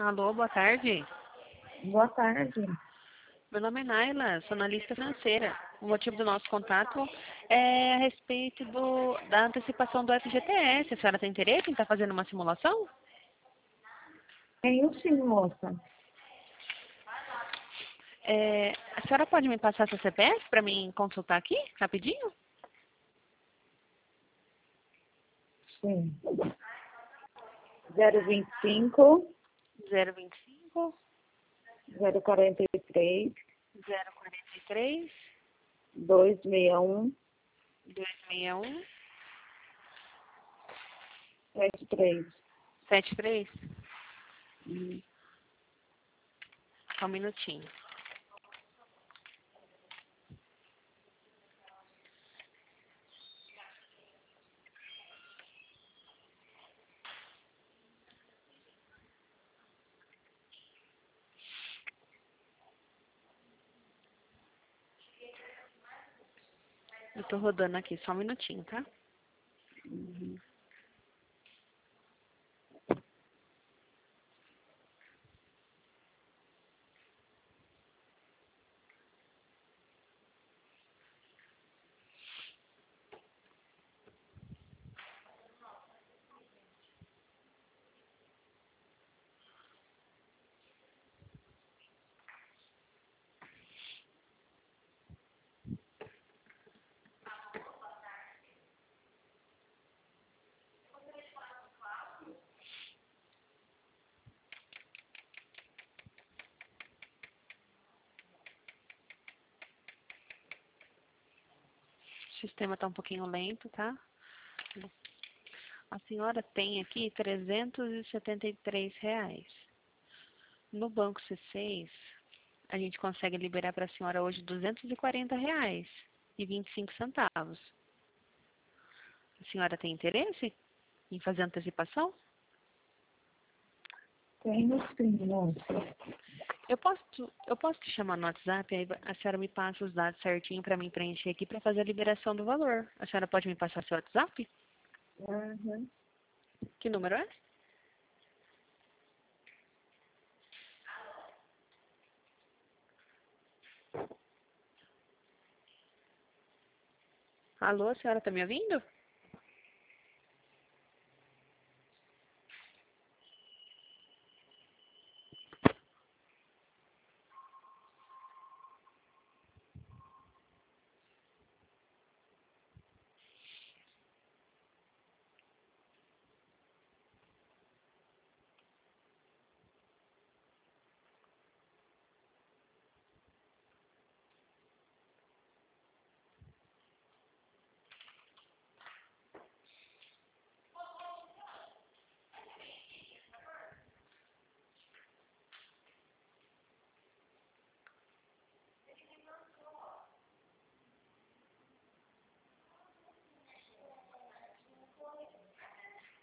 Alô, boa tarde. Boa tarde. Meu nome é Naila, sou analista financeira. O motivo do nosso contato é a respeito da antecipação do FGTS. A senhora tem interesse em estar fazendo uma simulação? Tenho sim, moça. A senhora pode me passar seu CPF para mim consultar aqui, rapidinho? Sim. 025 025 043 043 261 261 73. 73. Hum. Só um minutinho. Eu tô rodando aqui, só um minutinho, tá? Uhum. O sistema tá um pouquinho lento, tá? A senhora tem aqui R$ 373. No Banco C6, a gente consegue liberar para a senhora hoje R$ 240,25. A senhora tem interesse em fazer antecipação? Tenho sim, moça. Eu posso te chamar no WhatsApp, aí a senhora me passa os dados certinho para mim preencher aqui para fazer a liberação do valor. A senhora pode me passar seu WhatsApp? Uhum. Que número é? Alô, a senhora está me ouvindo?